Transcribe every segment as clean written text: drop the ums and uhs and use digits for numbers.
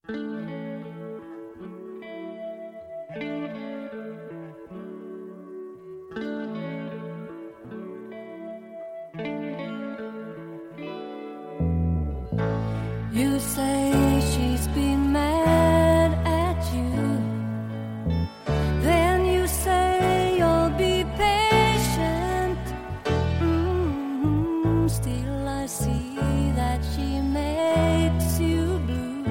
You say she's been mad at you. Then you say you'll be patient. Still I see that she makes you blue.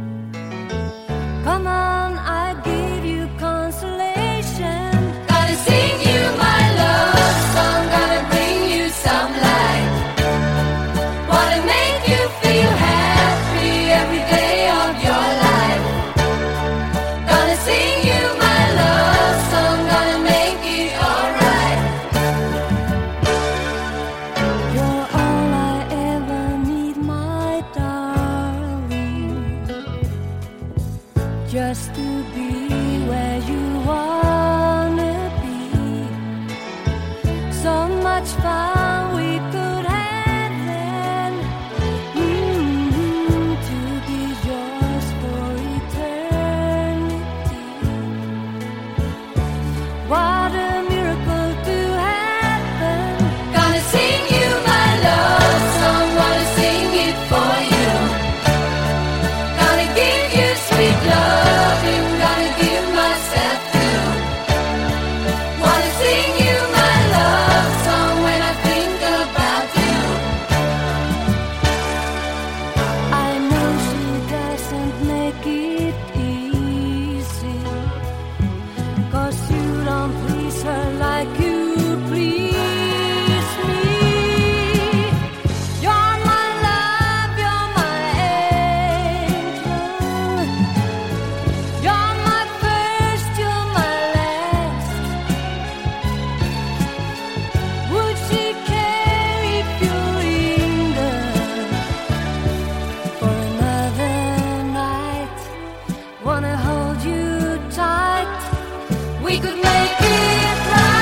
Come on, I give you consolation. Gotta sing you my love song, gotta bring you some light. Wanna make you feel happy every day of your life. Gonna sing you my love song, gonna make it alright. You're all I ever need, my darling. Just to be where you wanna be. So much fun we could have then. To be yours for eternity. What a miracle to happen. Gonna sing you my love song, wanna sing it for you. Gonna give you sweet loving, gonna give myself to. Wanna sing you my love song when I think about you. I know she doesn't make it easy, 'cause you don't please her like you please me. You're my love, you're my angel. You're my first, you're my last. Would she care if you linger for another night? Wanna hold you tight. We could make it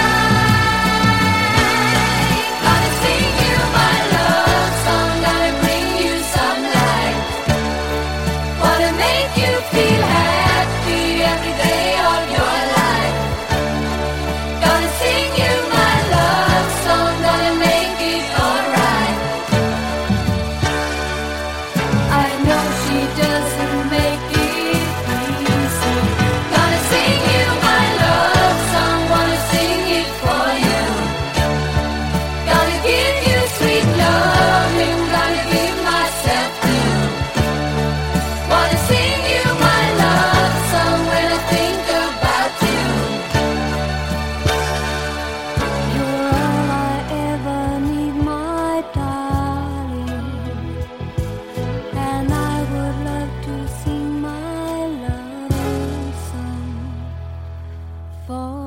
right. Gotta sing you my love song, gotta bring you some light. Wanna make you feel happy every day of your life. Gonna sing you my love song, gonna make it alright. I know she doesn't make it easy. Gonna sing you my love song, wanna sing it for you. Gonna give you sweet loving, gonna give myself to. Wanna sing you my love song when I think about you. You're all I ever need, my darling. And I would love to sing my love song for